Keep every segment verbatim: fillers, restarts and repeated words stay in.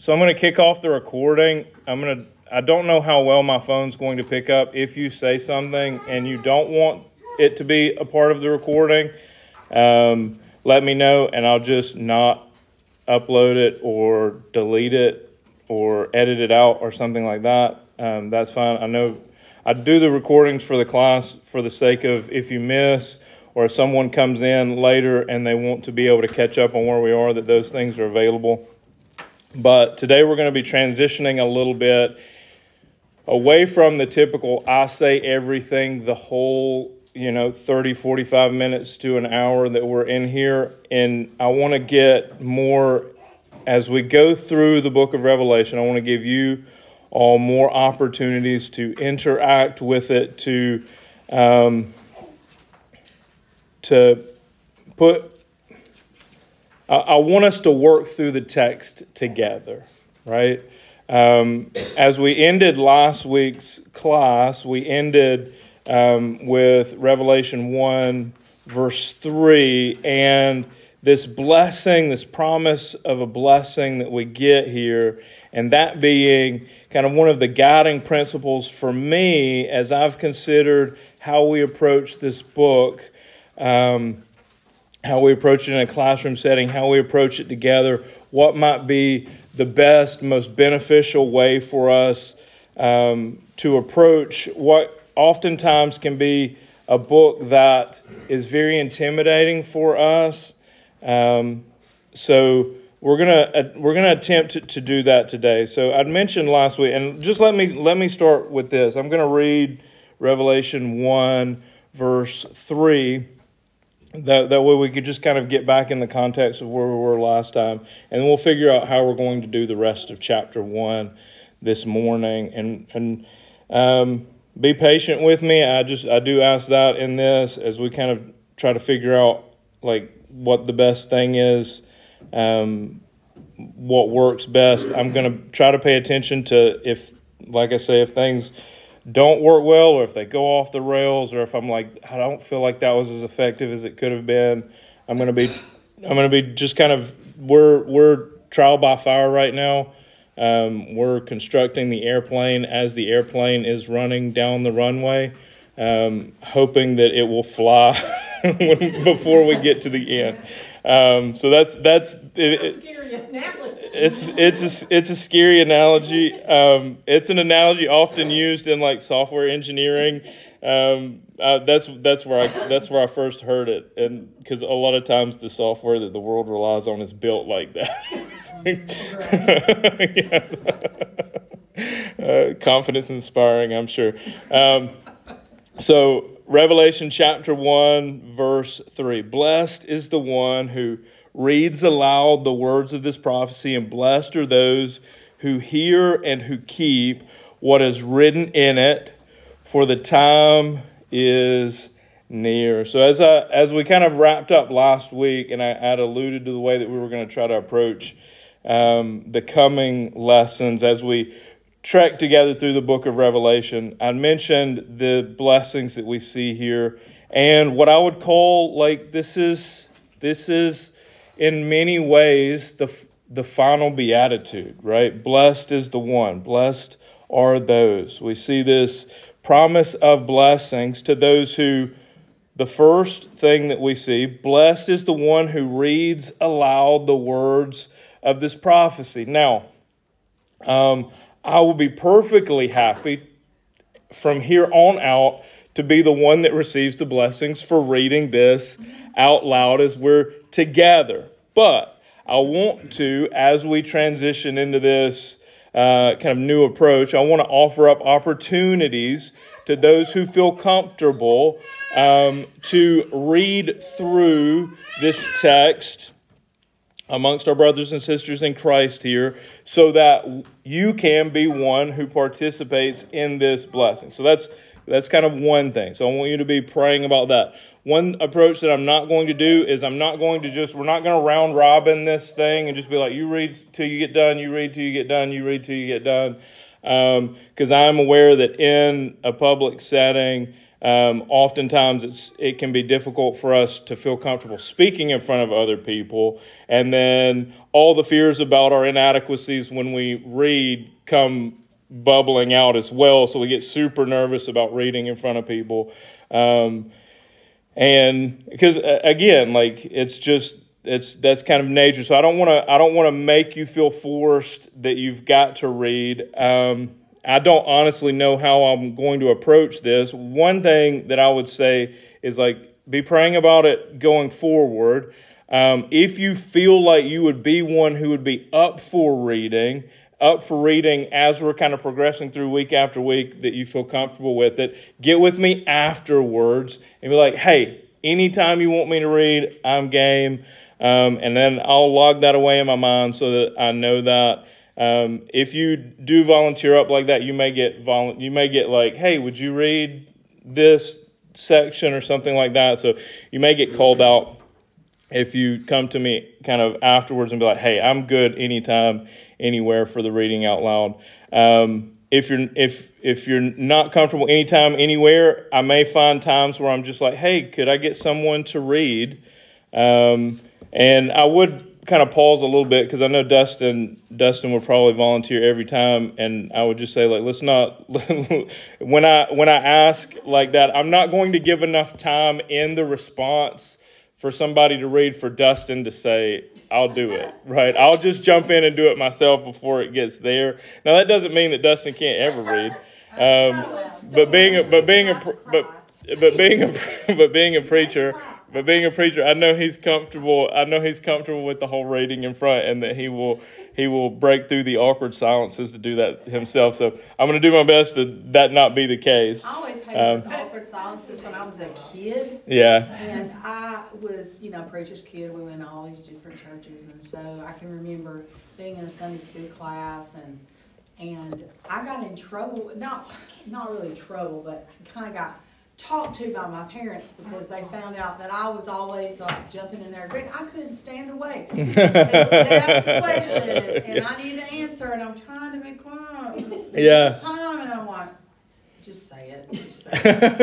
So I'm going to kick off the recording. I'm going to, I don't know how well my phone's going to pick up. If you say something and you don't want it to be a part of the recording, um, let me know and I'll just not upload it or delete it or edit it out or something like that. Um, that's fine. I know I do the recordings for the class for the sake of if you miss or if someone comes in later and they want to be able to catch up on where we are, that those things are available. But today we're going to be transitioning a little bit away from the typical I say everything, the whole, you know, thirty, forty-five minutes to an hour that we're in here. And I want to get more, as we go through the book of Revelation, I want to give you all more opportunities to interact with it, to um, to put, I, I want us to work through the text together, right? Um, as we ended last week's class, we ended um, with Revelation one, verse three, and this blessing, this promise of a blessing that we get here, and that being kind of one of the guiding principles for me as I've considered how we approach this book, um, how we approach it in a classroom setting, how we approach it together, what might be the best, most beneficial way for us um, to approach what oftentimes can be a book that is very intimidating for us. Um, so we're gonna uh, we're gonna attempt to, to do that today. So I'd mentioned last week, and just let me let me start with this. I'm gonna read Revelation one, verse three. That that way we could just kind of get back in the context of where we were last time, and then we'll figure out how we're going to do the rest of chapter one this morning. And and um, be patient with me. I just I do ask that in this as we kind of try to figure out like what the best thing is, um, what works best. I'm going to try to pay attention to if, like I say, if things don't work well, or if they go off the rails, or if I'm like, I don't feel like that was as effective as it could have been. I'm going to be, I'm going to be just kind of, we're, we're trial by fire right now. Um, we're constructing the airplane as the airplane is running down the runway, um, hoping that it will fly when, before we get to the end. Um, so that's, that's, it, it, it's, it's a, it's a scary analogy. Um, it's an analogy often used in like software engineering. Um, uh, that's, that's where I, that's where I first heard it. And because a lot of times the software that the world relies on is built like that. Yes. uh, confidence inspiring, I'm sure. Um, so Revelation chapter one, verse three. Blessed is the one who reads aloud the words of this prophecy, and blessed are those who hear and who keep what is written in it, for the time is near. So as I, as we kind of wrapped up last week, and I had alluded to the way that we were going to try to approach um, the coming lessons as we trek together through the book of Revelation, I mentioned the blessings that we see here, and what I would call like this is this is in many ways the the final beatitude, right? Blessed is the one, blessed are those. We see this promise of blessings to those who, the first thing that we see, blessed is the one who reads aloud the words of this prophecy. Now, um, I will be perfectly happy from here on out to be the one that receives the blessings for reading this out loud as we're together. But I want to, as we transition into this uh, kind of new approach, I want to offer up opportunities to those who feel comfortable um, to read through this text amongst our brothers and sisters in Christ here, so that you can be one who participates in this blessing. So that's that's kind of one thing. So I want you to be praying about that. One approach that I'm not going to do is I'm not going to just, we're not going to round robin this thing and just be like, you read till you get done, you read till you get done, you read till you get done. Because um, I'm aware that in a public setting, Um, oftentimes, it's it can be difficult for us to feel comfortable speaking in front of other people, and then all the fears about our inadequacies when we read come bubbling out as well. So we get super nervous about reading in front of people, um, and because uh, again, like it's just it's that's kind of nature. So I don't want to I don't want to make you feel forced that you've got to read. Um, I don't honestly know how I'm going to approach this. One thing that I would say is like be praying about it going forward. Um, if you feel like you would be one who would be up for reading, up for reading as we're kind of progressing through week after week, that you feel comfortable with it, get with me afterwards and be like, hey, anytime you want me to read, I'm game. Um, and then I'll log that away in my mind so that I know that. Um, if you do volunteer up like that, you may get volu- you may get like, hey, would you read this section or something like that? So you may get called out if you come to me kind of afterwards and be like, hey, I'm good anytime, anywhere for the reading out loud. Um, if you're if if you're not comfortable anytime, anywhere, I may find times where I'm just like, hey, could I get someone to read? Um, and I would kind of pause a little bit because I know Dustin Dustin would probably volunteer every time, and I would just say like, let's not when I when I ask like that, I'm not going to give enough time in the response for somebody to read for Dustin to say, I'll do it, right? I'll just jump in and do it myself before it gets there. Now that doesn't mean that Dustin can't ever read, um, but being a, but being a but but being a but being a preacher. But being a preacher, I know he's comfortable. I know he's comfortable with the whole reading in front, and that he will he will break through the awkward silences to do that himself. So I'm going to do my best to that not be the case. I always hated Um, those awkward silences when I was a kid. Yeah. And I was, you know, preacher's kid. We went to all these different churches, and so I can remember being in a Sunday school class, and and I got in trouble. Not not really trouble, but kind of got talked to by my parents because they found out that I was always like jumping in there. I couldn't stand away. They would ask a question and I need the answer, and I'm trying to be quiet. Yeah. Time, and I'm like, just say it. Just say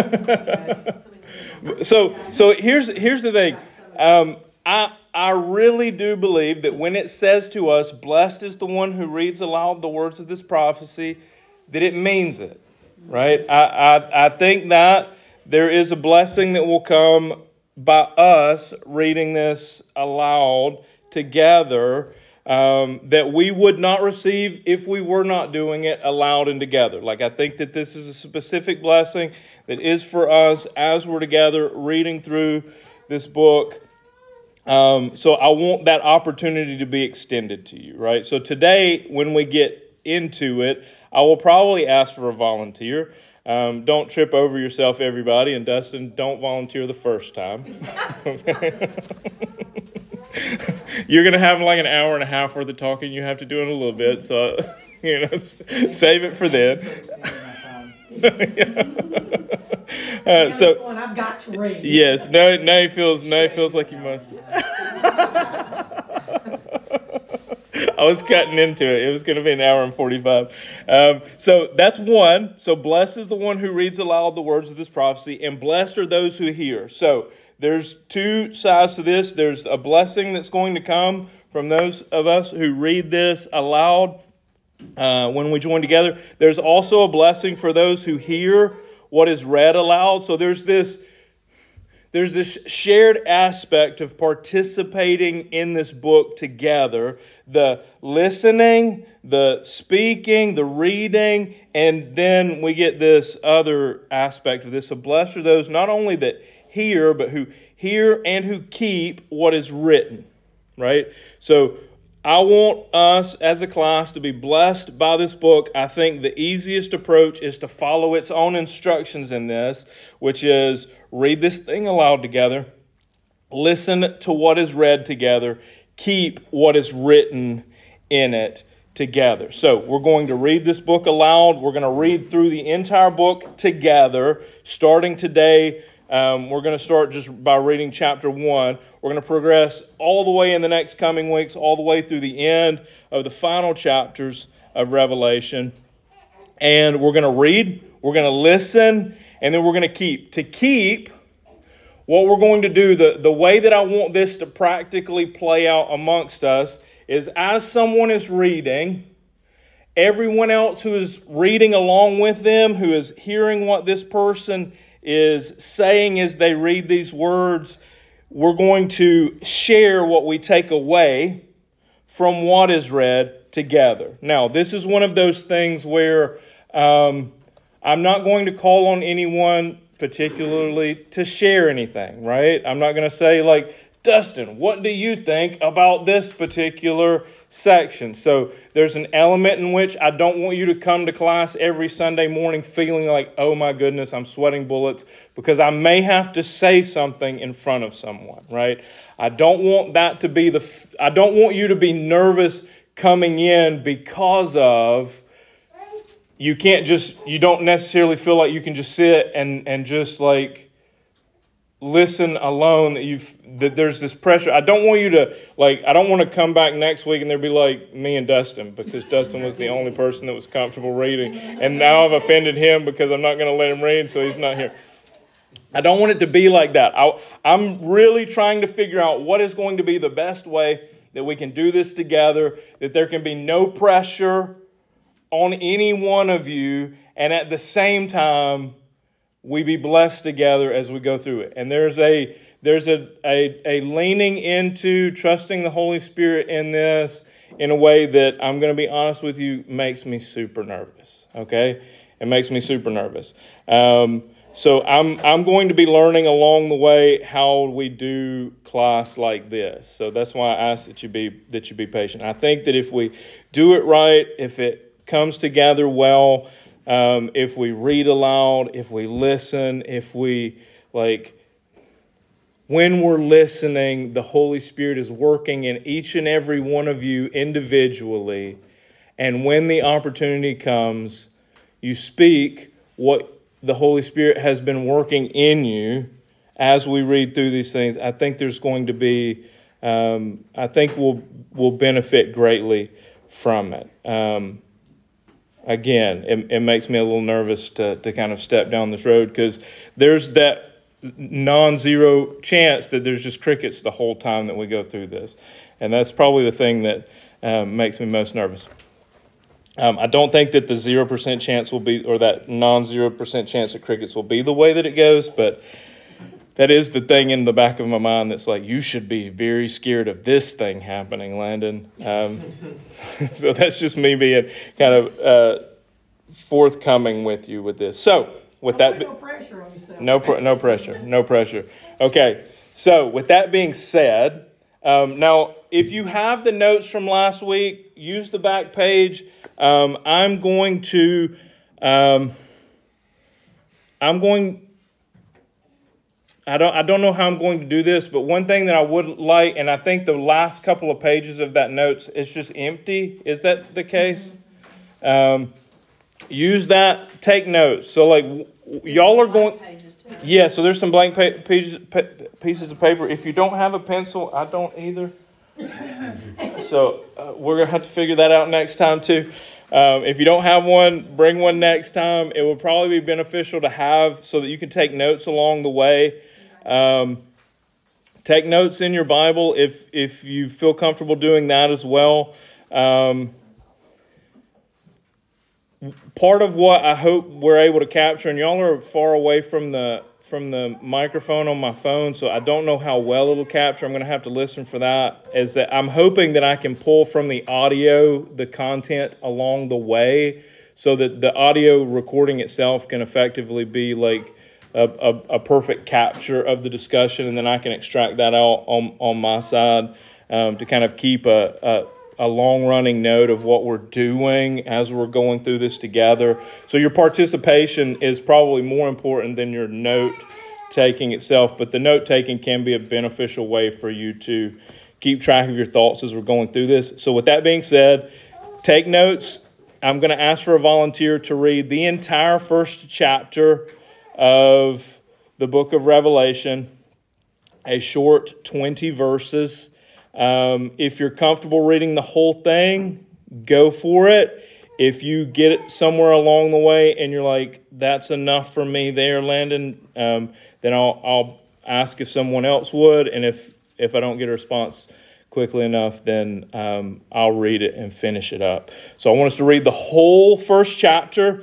it. So so here's here's the thing. Um, I I really do believe that when it says to us, "Blessed is the one who reads aloud the words of this prophecy," that it means it, right? I I, I think that there is a blessing that will come by us reading this aloud together um, that we would not receive if we were not doing it aloud and together. Like I think that this is a specific blessing that is for us as we're together reading through this book. Um, so I want that opportunity to be extended to you, right? So today, when we get into it, I will probably ask for a volunteer. Um, don't trip over yourself, everybody. And Dustin, don't volunteer the first time. You're going to have like an hour and a half worth of talking you have to do in a little bit. So, you know, save it for then. uh, so, I've got to read. Yes, no, no, he feels, no, he feels like he must. I was cutting into it. It was going to be an hour and forty-five. Um, so that's one. So blessed is the one who reads aloud the words of this prophecy, and blessed are those who hear. So there's two sides to this. There's a blessing that's going to come from those of us who read this aloud uh, when we join together. There's also a blessing for those who hear what is read aloud. So there's this There's this shared aspect of participating in this book together. The listening, the speaking, the reading, and then we get this other aspect of this. So blessed are those not only that hear, but who hear and who keep what is written. Right? So I want us as a class to be blessed by this book. I think the easiest approach is to follow its own instructions in this, which is read this thing aloud together, listen to what is read together, keep what is written in it together. So we're going to read this book aloud. We're going to read through the entire book together, starting today. Um, we're going to start just by reading chapter one. We're going to progress all the way in the next coming weeks, all the way through the end of the final chapters of Revelation. And we're going to read, we're going to listen, and then we're going to keep. To keep, what we're going to do, the, the way that I want this to practically play out amongst us is as someone is reading, everyone else who is reading along with them, who is hearing what this person is saying as they read these words, we're going to share what we take away from what is read together. Now, this is one of those things where um, I'm not going to call on anyone particularly to share anything, right? I'm not going to say like, Dustin, what do you think about this particular section? So there's an element in which I don't want you to come to class every Sunday morning feeling like, oh my goodness, I'm sweating bullets, because I may have to say something in front of someone, right? I don't want that to be the, I don't want you to be nervous coming in because of, you can't just, you don't necessarily feel like you can just sit and, and just like, listen alone, that you've that there's this pressure. I don't want you to like I don't want to come back next week and there'll be like me and Dustin, because Dustin was the only person that was comfortable reading, and now I've offended him because I'm not going to let him read, so he's not here. I don't want it to be like that. I, I'm really trying to figure out what is going to be the best way that we can do this together, that there can be no pressure on any one of you, and at the same time we be blessed together as we go through it. And there's a there's a, a, a leaning into trusting the Holy Spirit in this in a way that, I'm going to be honest with you, makes me super nervous. Okay? It makes me super nervous. Um, so I'm I'm going to be learning along the way how we do class like this. So that's why I ask that you be that you be patient. I think that if we do it right, if it comes together well, Um, if we read aloud, if we listen, if we, like, when we're listening, the Holy Spirit is working in each and every one of you individually. And when the opportunity comes, you speak what the Holy Spirit has been working in you as we read through these things. I think there's going to be, um, I think we'll, we'll benefit greatly from it. Um, Again, it, it makes me a little nervous to, to kind of step down this road, because there's that non-zero chance that there's just crickets the whole time that we go through this. And that's probably the thing that um, makes me most nervous. Um, I don't think that the zero percent chance will be, or that non-zero percent chance that crickets will be the way that it goes, but that is the thing in the back of my mind that's like, you should be very scared of this thing happening, Landon. Um, so that's just me being kind of uh, forthcoming with you with this. So with that, no pressure on yourself. No, pr- no pressure, no pressure. Okay, so with that being said, um, now if you have the notes from last week, use the back page. Um, I'm going to, um, I'm going. I don't I don't know how I'm going to do this, but one thing that I would like, and I think the last couple of pages of that notes is just empty. Is that the case? Um, use that. Take notes. So like y'all are going. Yeah. So there's some blank pa- pages, pa- pieces of paper. If you don't have a pencil, I don't either. So uh, we're gonna have to figure that out next time too. Um, if you don't have one, bring one next time. It will probably be beneficial to have so that you can take notes along the way. Um, take notes in your Bible if if you feel comfortable doing that as well. Um, part of what I hope we're able to capture, and y'all are far away from the from the microphone on my phone, so I don't know how well it'll capture. I'm going to have to listen for that. Is that I'm hoping that I can pull from the audio the content along the way, so that the audio recording itself can effectively be like a, a, a perfect capture of the discussion, and then I can extract that out on on my side um, to kind of keep a, a, a long-running note of what we're doing as we're going through this together. So your participation is probably more important than your note-taking itself, but the note-taking can be a beneficial way for you to keep track of your thoughts as we're going through this. So with that being said, take notes. I'm going to ask for a volunteer to read the entire first chapter of the book of Revelation, a short twenty verses. Um, if you're comfortable reading the whole thing, go for it. if you get somewhere along the way and you're like, that's enough for me there, Landon, um, then I'll, I'll ask if someone else would. And if, if I don't get a response quickly enough, then um, I'll read it and finish it up. So I want us to read the whole first chapter.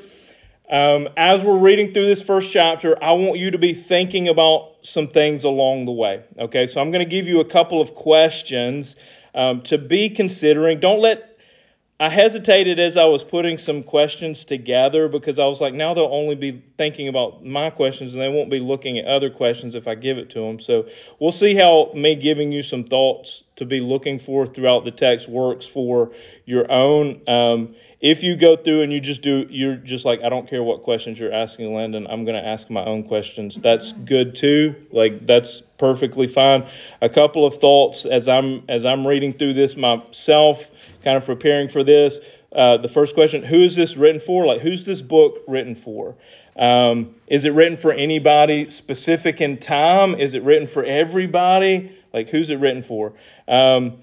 Um, as we're reading through this first chapter, I want you to be thinking about some things along the way. Okay, so I'm going to give you a couple of questions um, to be considering. Don't let I hesitated as I was putting some questions together because I was like, now they'll only be thinking about my questions and they won't be looking at other questions if I give it to them. So we'll see how me giving you some thoughts to be looking for throughout the text works for your own. Um, if you go through and you just do, you're just like, I don't care what questions you're asking, Landon, I'm going to ask my own questions. That's good too. Like, that's perfectly fine. A couple of thoughts as I'm as I'm reading through this myself, kind of preparing for this. Uh, the first question, who is this written for? Like, who's this book written for? Um, is it written for anybody specific in time? Is it written for everybody? Like, who's it written for? Um,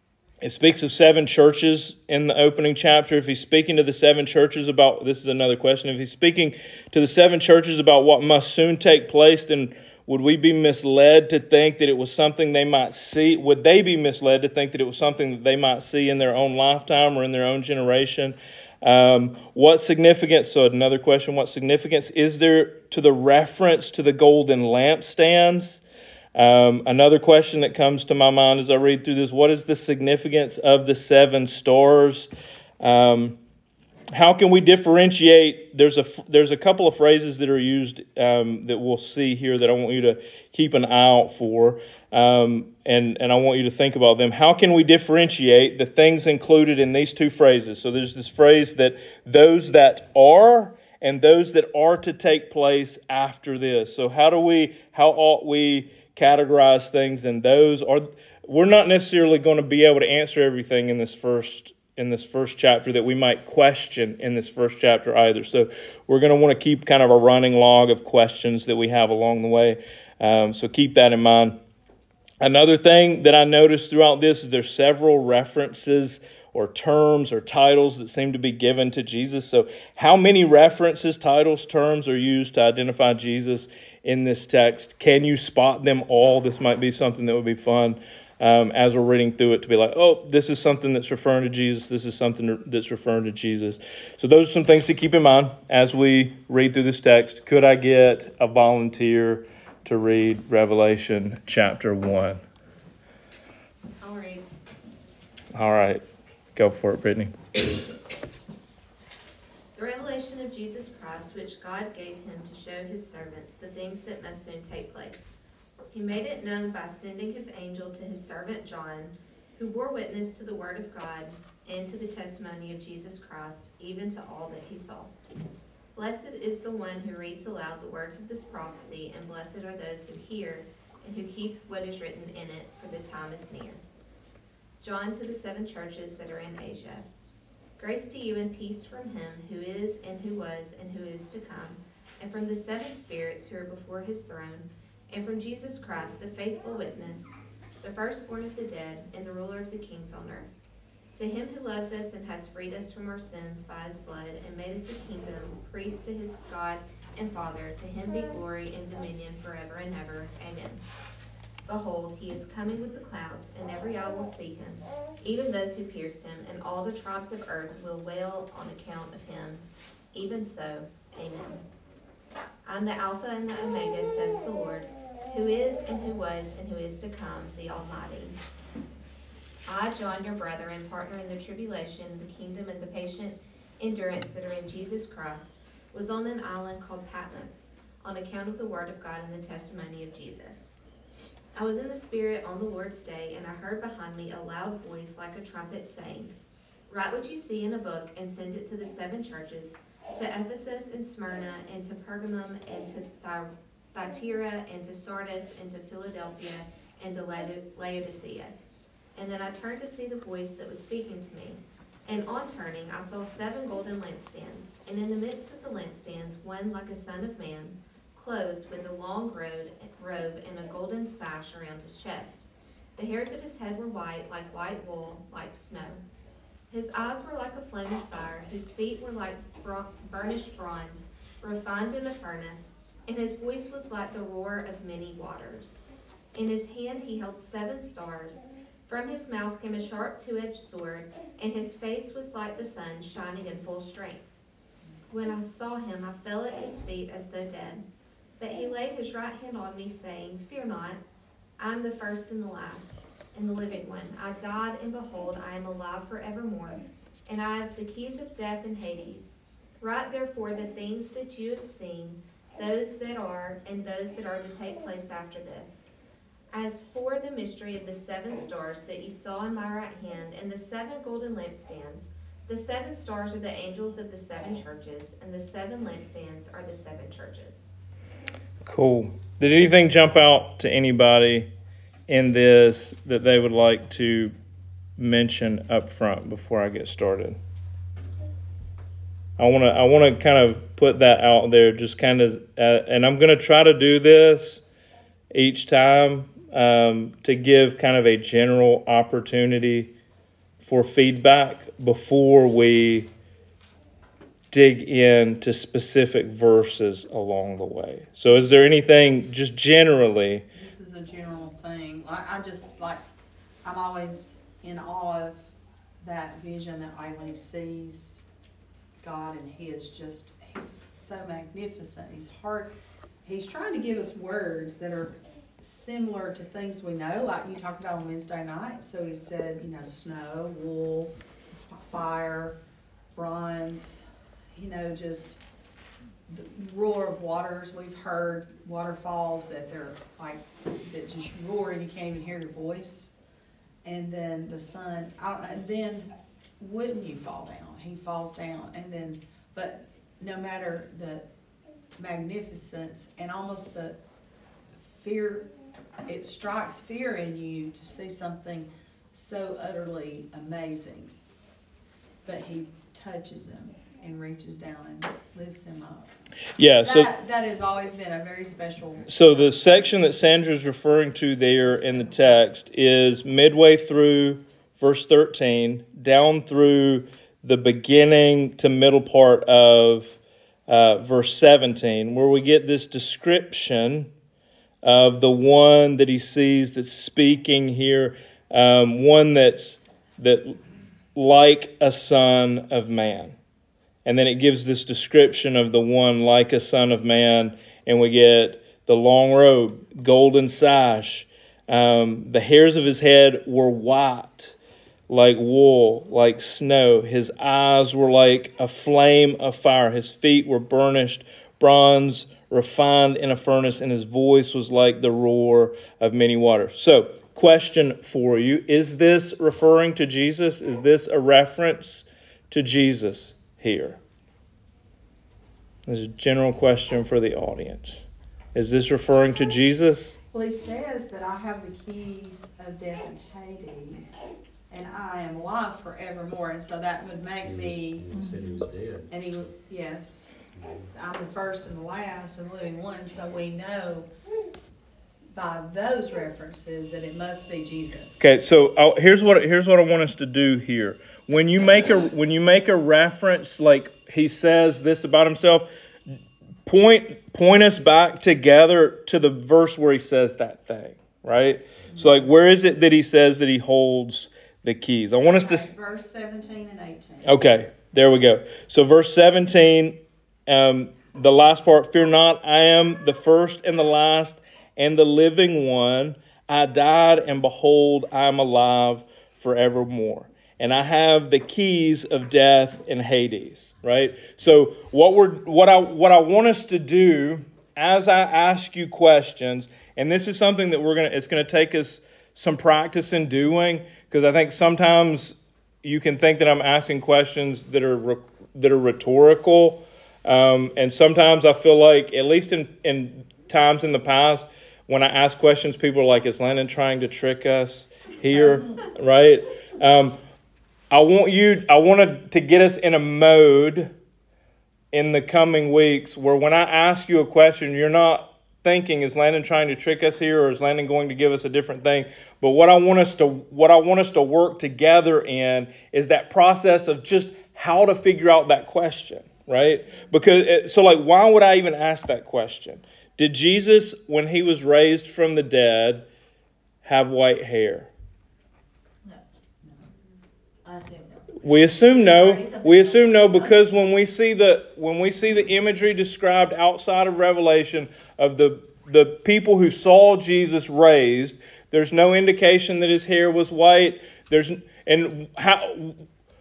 it speaks of seven churches in the opening chapter. If he's speaking to the seven churches about, this is another question, if he's speaking to the seven churches about what must soon take place, then would we be misled to think that it was something they might see? Would they be misled to think that it was something that they might see in their own lifetime or in their own generation? Um, what significance, so another question, what significance is there to the reference to the golden lampstands? Um, another question that comes to my mind as I read through this, what is the significance of the seven stars? Um, how can we differentiate? There's a there's a couple of phrases that are used um, that we'll see here that I want you to keep an eye out for, um, and and I want you to think about them. How can we differentiate the things included in these two phrases? So there's this phrase that those that are and those that are to take place after this. So how do we how ought we categorize things in those? Or we're not necessarily going to be able to answer everything in this first in this first chapter that we might question in this first chapter either. So we're going to want to keep kind of a running log of questions that we have along the way. Um, so keep that in mind. Another thing that I noticed throughout this is there's several references or terms or titles that seem to be given to Jesus. So how many references, titles, terms are used to identify Jesus in this text? Can you spot them all? This might be something that would be fun um, as we're reading through it to be like, oh, this is something that's referring to Jesus. This is something that's referring to Jesus. So those are some things to keep in mind as we read through this text. Could I get a volunteer to read Revelation chapter one? I'll read. All right. Go for it, Brittany. The revelation of Jesus Christ, which God gave him to show his servants the things that must soon take place. He made it known by sending his angel to his servant John, who bore witness to the word of God and to the testimony of Jesus Christ, even to all that he saw. Blessed is the one who reads aloud the words of this prophecy, and blessed are those who hear and who keep what is written in it, for the time is near. John to the seven churches that are in Asia. Grace to you and peace from him who is and who was and who is to come, and from the seven spirits who are before his throne, and from Jesus Christ, the faithful witness, the firstborn of the dead, and the ruler of the kings on earth. To him who loves us and has freed us from our sins by his blood, and made us a kingdom, priest to his God and Father, to him be glory and dominion forever and ever. Amen. Behold, he is coming with the clouds, and every eye will see him, even those who pierced him, and all the tribes of earth will wail on account of him. Even so, amen. I am the Alpha and the Omega, says the Lord, who is and who was and who is to come, the Almighty. I, John, your brother and partner in the tribulation, the kingdom, and the patient endurance that are in Jesus Christ, was on an island called Patmos, on account of the word of God and the testimony of Jesus. I was in the Spirit on the Lord's day, and I heard behind me a loud voice like a trumpet saying, Write what you see in a book and send it to the seven churches, to Ephesus and Smyrna, and to Pergamum, and to Thyatira, and to Sardis, and to Philadelphia, and to Laodicea. And then I turned to see the voice that was speaking to me. And on turning, I saw seven golden lampstands, and in the midst of the lampstands one like a son of man, clothed with a long robe and a golden sash around his chest. The hairs of his head were white, like white wool, like snow. His eyes were like a flame of fire, whose feet were like burnished bronze, refined in a furnace, and his voice was like the roar of many waters. In his hand he held seven stars. From his mouth came a sharp two-edged sword, and his face was like the sun shining in full strength. When I saw him, I fell at his feet as though dead. But he laid his right hand on me, saying, "Fear not, I am the first and the last, and the living one. I died, and behold, I am alive forevermore, and I have the keys of death and Hades. Write therefore the things that you have seen, those that are, and those that are to take place after this. As for the mystery of the seven stars that you saw in my right hand, and the seven golden lampstands, the seven stars are the angels of the seven churches, and the seven lampstands are the seven churches." Cool. Did anything jump out to anybody in this that they would like to mention up front before I get started? I want to I want to kind of put that out there, just kind of, uh, and I'm going to try to do this each time um, to give kind of a general opportunity for feedback before we dig into specific verses along the way. So is there anything just generally? This is a general thing. I, I just like, I'm always in awe of that vision that like when he sees God and he is just, he's so magnificent. He's hard. He's trying to give us words that are similar to things we know, like you talked about on Wednesday night. So he said, you know, snow, wool, fire, bronze, you know, just the roar of waters. We've heard waterfalls that they're like, that just roar and you can't even hear your voice. And then the sun, I don't know, and then wouldn't you fall down? He falls down. And then, but no matter the magnificence and almost the fear, it strikes fear in you to see something so utterly amazing. But he touches him and reaches down and lifts him up. Yeah, so that, that has always been a very special. So the section that Sandra's referring to there in the text is midway through verse thirteen, down through the beginning to middle part of uh, verse seventeen, where we get this description of the one that he sees that's speaking here, um, one that's that like a son of man. And then it gives this description of the one like a son of man, and we get the long robe, golden sash. Um, the hairs of his head were white, like wool, like snow. His eyes were like a flame of fire. His feet were burnished bronze, refined in a furnace, and his voice was like the roar of many waters. So, question for you, is this referring to Jesus? Is this a reference to Jesus here? There's a general question for the audience. Is this referring to Jesus? Well, he says that I have the keys of death and Hades, and I am alive forevermore. And so that would make He was, me. he said he was dead. And he, yes, I'm the first and the last and the living one. So we know by those references that it must be Jesus. Okay, so I'll, here's what here's what I want us to do here. When you make a when you make a reference, like he says this about himself, point point us back together to the verse where he says that thing, right? Mm-hmm. So, like, where is it that he says that he holds the keys? I want us okay, to verse seventeen and eighteen. Okay, there we go. So, verse seventeen, um, the last part: "Fear not, I am the first and the last, and the living one. I died, and behold, I am alive forevermore. And I have the keys of death and Hades," right? So what we're what I what I want us to do as I ask you questions, and this is something that we're gonna it's gonna take us some practice in doing, because I think sometimes you can think that I'm asking questions that are that are rhetorical, um, and sometimes I feel like, at least in in times in the past, when I ask questions, people are like, "Is Landon trying to trick us here?" Right? Um, I want you, I wanted to get us in a mode in the coming weeks where when I ask you a question, you're not thinking, "Is Landon trying to trick us here, or is Landon going to give us a different thing?" But what I want us to, what I want us to work together in is that process of just how to figure out that question, right? Because it, so like, why would I even ask that question? Did Jesus, when he was raised from the dead, have white hair? No. I assume no. We assume no. We assume no because when we see the when we see the imagery described outside of Revelation of the the people who saw Jesus raised, there's no indication that his hair was white. There's and how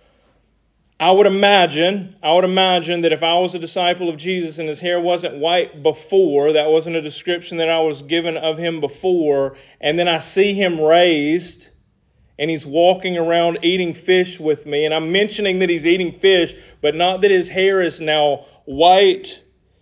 I would imagine, I would imagine that if I was a disciple of Jesus and his hair wasn't white before, that wasn't a description that I was given of him before, and then I see him raised and he's walking around eating fish with me, and I'm mentioning that he's eating fish, but not that his hair is now white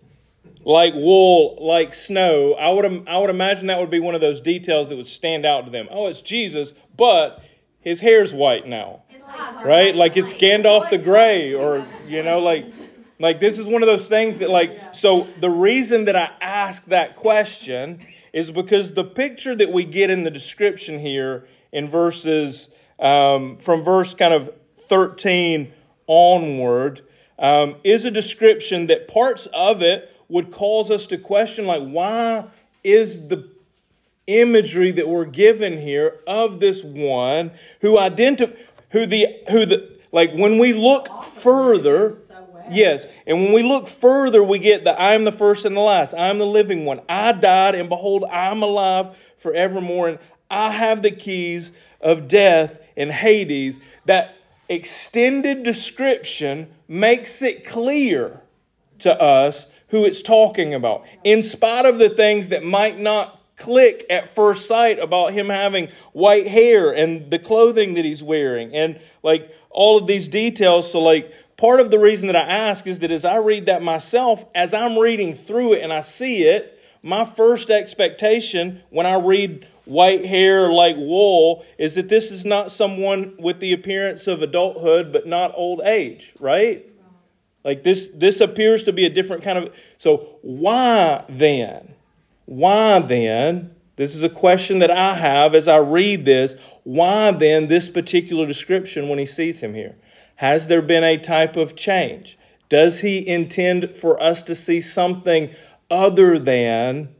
like wool, like snow. I would I would imagine that would be one of those details that would stand out to them. Oh, it's Jesus, but his hair's white now. Right? Like it's Gandalf the Grey, or, you know, like, like this is one of those things that like, so the reason that I ask that question is because the picture that we get in the description here in verses, um, from verse kind of thirteen onward, um, is a description that parts of it would cause us to question, like, why is the imagery that we're given here of this one who identifies, who the, who the, like when we look further, yes, and when we look further, we get the I am the first and the last. I am the living one. I died, and behold, I am alive forevermore, and I have the keys of death and Hades. That extended description makes it clear to us who it's talking about. In spite of the things that might not click at first sight about him having white hair and the clothing that he's wearing and like all of these details. So like part of the reason that I ask is that as I read that myself, as I'm reading through it and I see it, my first expectation when I read white hair like wool is that this is not someone with the appearance of adulthood but not old age, right? Like this, this appears to be a different kind of... So why then? Why then? This is a question that I have as I read this. Why then this particular description when he sees him here? Has there been a type of change? Does he intend for us to see something other than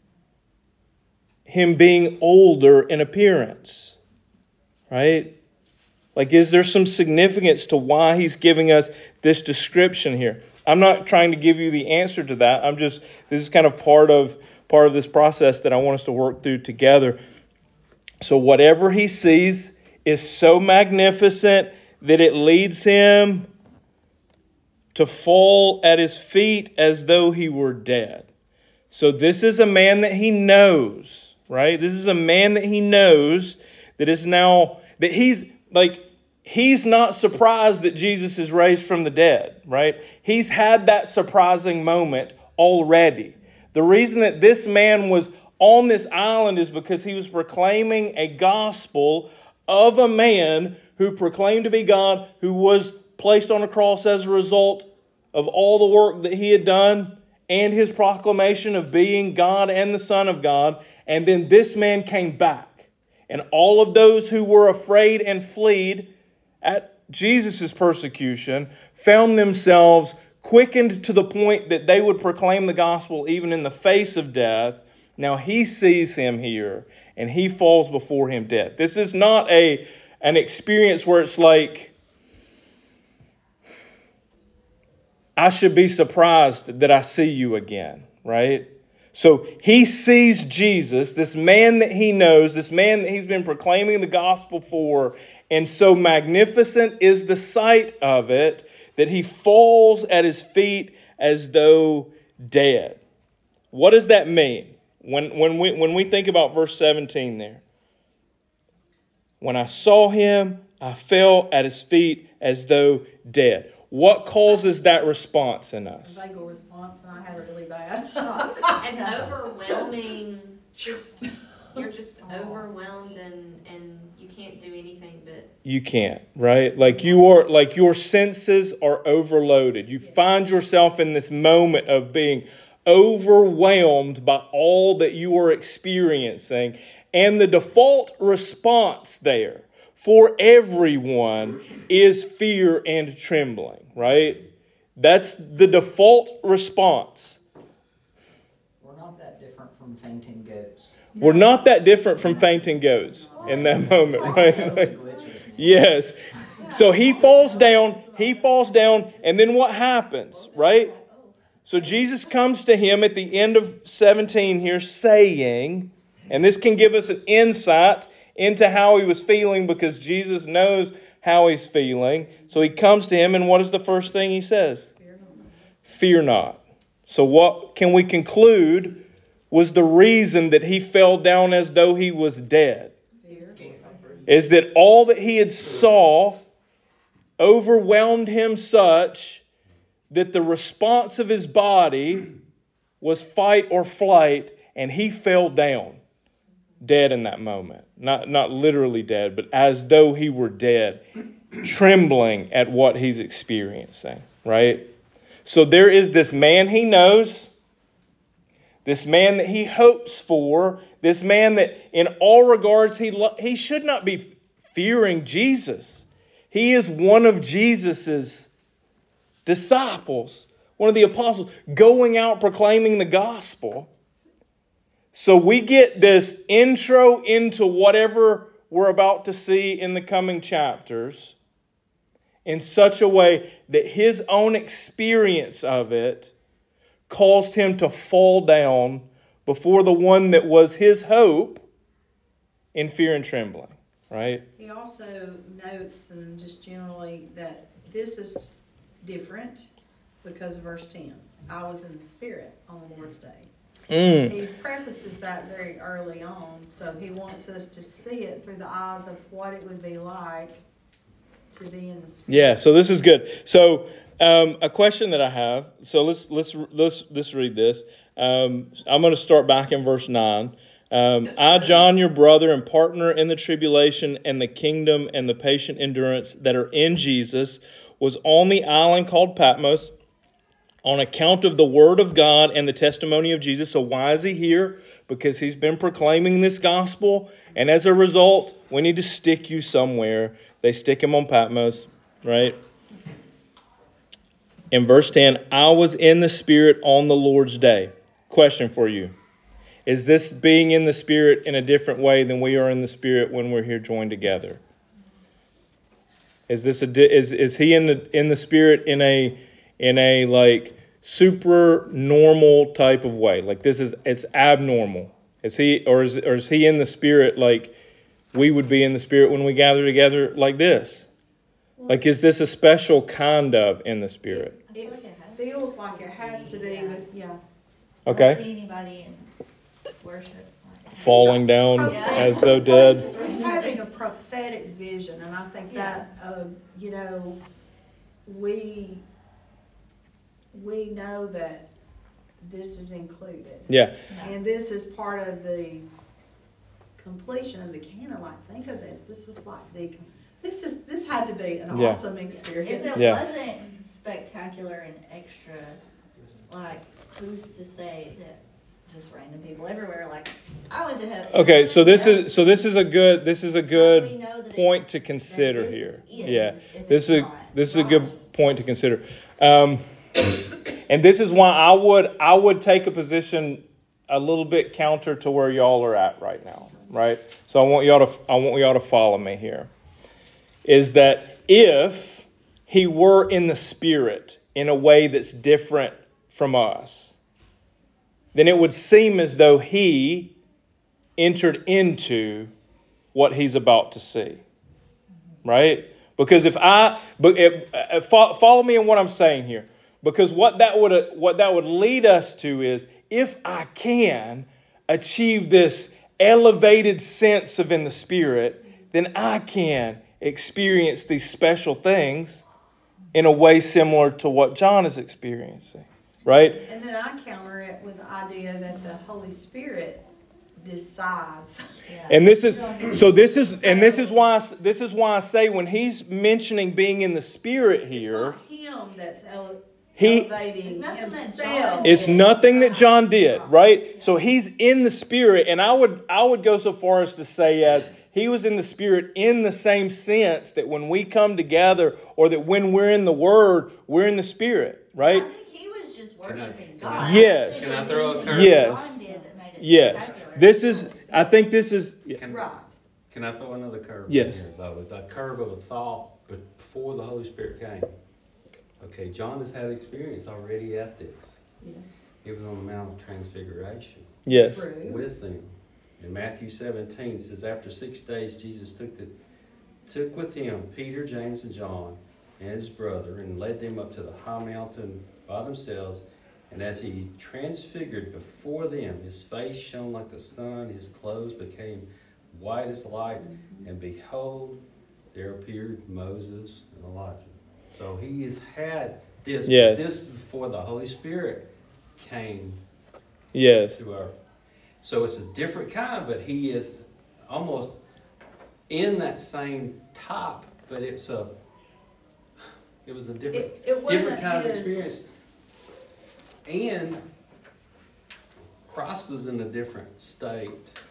him being older in appearance? Right? Like, is there some significance to why he's giving us this description here? I'm not trying to give you the answer to that. I'm just, this is kind of part of part of this process that I want us to work through together. So whatever he sees is so magnificent that it leads him to fall at his feet as though he were dead. So this is a man that he knows, right? This is a man that he knows that is now, that he's like, he's not surprised that Jesus is raised from the dead, right? He's had that surprising moment already. The reason that this man was on this island is because he was proclaiming a gospel of a man who proclaimed to be God, who was placed on a cross as a result of all the work that he had done and his proclamation of being God and the Son of God. And then this man came back. And all of those who were afraid and fled at Jesus' persecution found themselves quickened to the point that they would proclaim the gospel even in the face of death. Now he sees him here and he falls before him dead. This is not a an experience where it's like, I should be surprised that I see you again, right? So he sees Jesus, this man that he knows, this man that he's been proclaiming the gospel for, and so magnificent is the sight of it that he falls at his feet as though dead. What does that mean? When, when, we, when we think about verse seventeen there. When I saw him, I fell at his feet as though dead. What causes that response in us? A vagal response, and I had it really bad. An overwhelming, just you're just overwhelmed and, and you can't do anything but... You can't, right? Like you are, like your senses are overloaded. You find yourself in this moment of being overwhelmed by all that you are experiencing. And the default response there for everyone is fear and trembling, right? That's the default response. We're not that different from fainting goats. We're not that different from fainting goats in that moment, right? Like, yes. So he falls down, he falls down, and then what happens, right? So Jesus comes to him at the end of seventeen here saying, and this can give us an insight into how he was feeling because Jesus knows how he's feeling. So he comes to him, and what is the first thing he says? Fear not. Fear not. So what can we conclude was the reason that he fell down as though he was dead? Fear. Is that all that he had saw overwhelmed him such that the response of his body was fight or flight, and he fell down dead in that moment. Not, not literally dead, but as though he were dead, trembling at what he's experiencing, right? So there is this man he knows, this man that he hopes for, this man that in all regards he lo- he should not be fearing Jesus. He is one of Jesus's disciples, one of the apostles, going out proclaiming the gospel. So we get this intro into whatever we're about to see in the coming chapters in such a way that his own experience of it caused him to fall down before the one that was his hope in fear and trembling, right? He also notes, and just generally, that this is different because of verse ten. I was in the Spirit on the Lord's day. Mm. He prefaces that very early on, so he wants us to see it through the eyes of what it would be like to be in the Spirit. Yeah, so this is good. So um, a question that I have. So let's let's let's let's read this. Um, I'm going to start back in verse nine. Um, I, John, your brother and partner in the tribulation and the kingdom and the patient endurance that are in Jesus, was on the island called Patmos on account of the word of God and the testimony of Jesus. So why is he here? Because he's been proclaiming this gospel. And as a result, we need to stick you somewhere. They stick him on Patmos, right? In verse ten, I was in the Spirit on the Lord's day. Question for you. Is this being in the Spirit in a different way than we are in the Spirit when we're here joined together? Is this a is is he in the in the Spirit in a in a like super normal type of way? Like this is it's abnormal. Is he or is or is he in the Spirit like we would be in the Spirit when we gather together like this? Like is this a special kind of in the Spirit? It, it feels like it has to be with yeah. Okay. I don't see anybody in worship. Falling down as though dead. He's having a prophetic vision, and I think Yeah. that uh, you know we we know that this is included, Yeah. and this is part of the completion of the canon. Like, think of this. This was like the this is this had to be an Yeah. awesome If experience. it Yeah. wasn't spectacular and extra, like, who's to say that just random people everywhere, like, I went to heaven. Okay, so this is so this is a good this is a We good know that it- point to consider that this here. is, Yeah, if this it's is a, not. this is a good point to consider. Um, and this is why I would I would take a position a little bit counter to where y'all are at right now, right? So I want y'all to I want y'all to follow me here. Is that if he were in the Spirit in a way that's different from us, then it would seem as though he entered into what he's about to see. Right? Because if I, but if, if, follow me in what I'm saying here. Because what that would what that would lead us to is, if I can achieve this elevated sense of in the Spirit, then I can experience these special things in a way similar to what John is experiencing. Right? And then I counter it with the idea that the Holy Spirit decides. Yeah. And this is so this is and this is why this is why I say when he's mentioning being in the Spirit here, It's not him that's ele- He- elevating It's nothing that himself. John it's nothing that John did, right? So he's in the Spirit, and I would I would go so far as to say as he was in the Spirit in the same sense that when we come together, or that when we're in the Word, we're in the Spirit, right? I think he was just Can I- worshiping can I- God. Yes. Think Can I it throw a was curve? Yes. John did that made it Yes. spectacular. This is, I think this is, Can, Right. can I throw another curve Yes. in here, though? It's a curve of a thought before the Holy Spirit came. Okay, John has had experience already at this. Yes. He was on the Mount of Transfiguration yes. True. with them. In Matthew seventeen, it says, after six days, Jesus took the took with him Peter, James, and John, and his brother, and led them up to the high mountain by themselves. And as he transfigured before them, his face shone like the sun, his clothes became white as light, and behold, there appeared Moses and Elijah. So he has had this, Yes. this before the Holy Spirit came Yes. to our. So it's a different kind, but he is almost in that same type, but it's a. It was a different, It- it wasn't different kind of his- experience. And Christ was in a different state.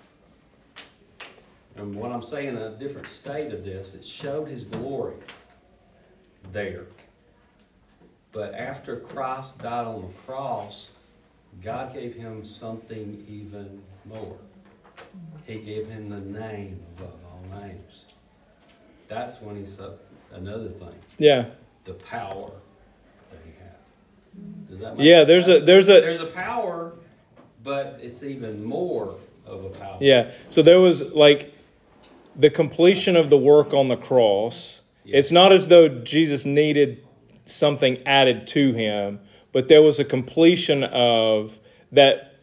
And what I'm saying, a different state of this, it showed his glory there. But after Christ died on the cross, God gave him something even more. He gave him the name above all names. That's when he said another thing, Yeah. the power that he had. Does that make Yeah, sense? there's a- there's a- there's a power, but it's even more of a power. Yeah. So there was like the completion of the work on the cross. Yeah. It's not as though Jesus needed something added to him, but there was a completion of that.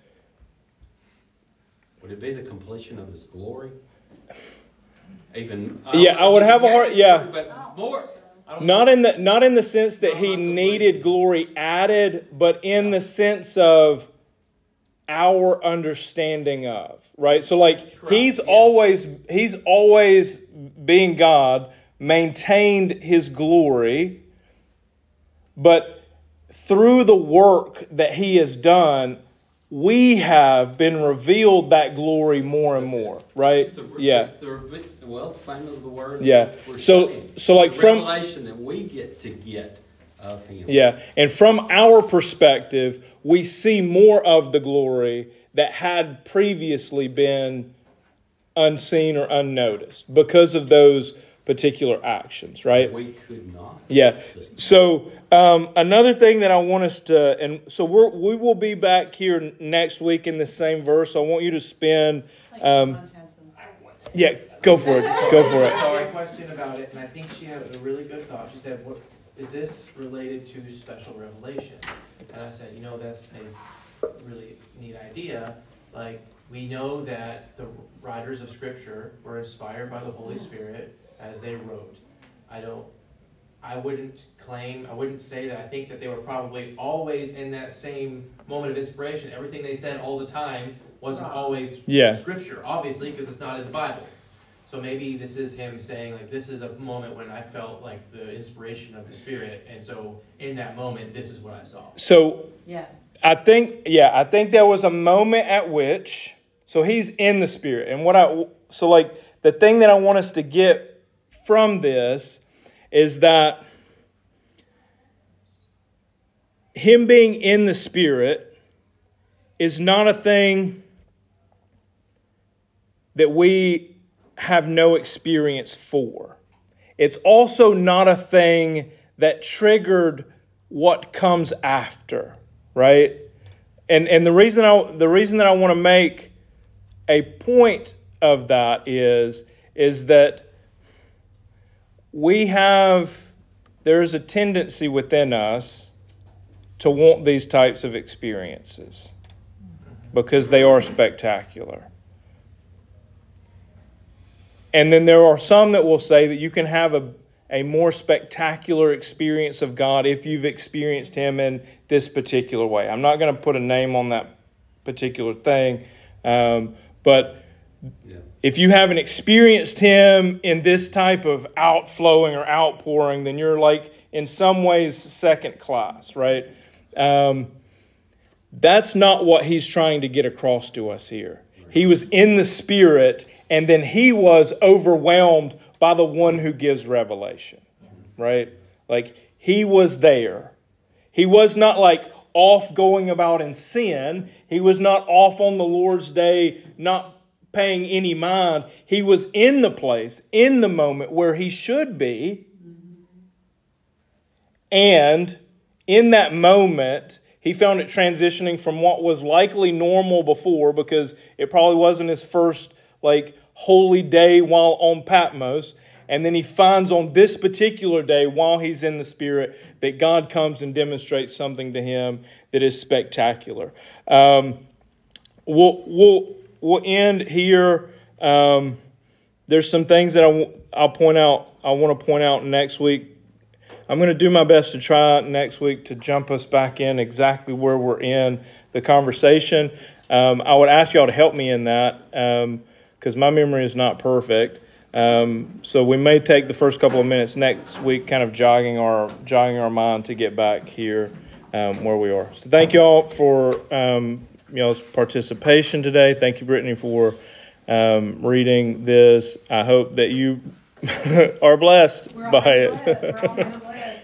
Would it be the completion of his glory? Even Yeah, I would have a hard- his yeah. glory, but more. I don't Not know. in the not in the sense that he Not completely. needed glory added, but in the sense of our understanding of, right? So like Correct, he's yeah. always he's always being God, maintained his glory, but through the work that he has done, we have been revealed that glory more and That's it. more, right? It's the- Yeah. it's the- well, same as the word. Yeah. that we're So- studying. so like The from- revelation that we get to get of him. Yeah, and from our perspective, we see more of the glory that had previously been unseen or unnoticed because of those particular actions, right? We could not. Yeah. So um, another thing that I want us to, and so we're, we will be back here next week in the same verse. I want you to spend. I think Um, John has them. yeah, go for it. Go for it. Sorry, question about it, and I think she had a really good thought. She said, "What is this related to special revelation?" And I said, "You know, that's a really neat idea. Like, we know that the writers of Scripture were inspired by the Holy Yes. Spirit as they wrote. I don't, I wouldn't claim, I wouldn't say that. I think that they were probably always in that same moment of inspiration. Everything they said all the time wasn't Right. always Yeah. Scripture, obviously, because it's not in the Bible. So maybe this is him saying, like, this is a moment when I felt like the inspiration of the Spirit, and so in that moment, this is what I saw." So Yeah. I think, yeah, I think there was a moment at which, so he's in the Spirit. And what I, so like the thing that I want us to get from this is that him being in the Spirit is not a thing that we have no experience for. It's also not a thing that triggered what comes after, right? And and the reason I the reason that I want to make a point of that is is that we have there's a tendency within us to want these types of experiences because they are spectacular. And then there are some that will say that you can have a, a more spectacular experience of God if you've experienced Him in this particular way. I'm not going to put a name on that particular thing, um, but Yeah. if you haven't experienced Him in this type of outflowing or outpouring, then you're like in some ways second class, right? Um, that's not what He's trying to get across to us here. He was in the Spirit, and then he was overwhelmed by the one who gives revelation, right? Like, he was there. He was not like off going about in sin. He was not off on the Lord's day, not paying any mind. He was in the place, in the moment where he should be. And in that moment, he found it transitioning from what was likely normal before, because it probably wasn't his first like holy day while on Patmos. And then he finds on this particular day, while he's in the Spirit, that God comes and demonstrates something to him that is spectacular. Um, we'll we'll we'll end here. Um, there's some things that I w- I'll point out. I want to point out next week. I'm going to do my best to try next week to jump us back in exactly where we're in the conversation. Um, I would ask y'all to help me in that because um, my memory is not perfect. Um, so we may take the first couple of minutes next week, kind of jogging our jogging our mind to get back here um, where we are. So thank y'all for um, y'all's participation today. Thank you, Brittany, for um, reading this. I hope that you are blessed We're all by blessed. it. We're all blessed.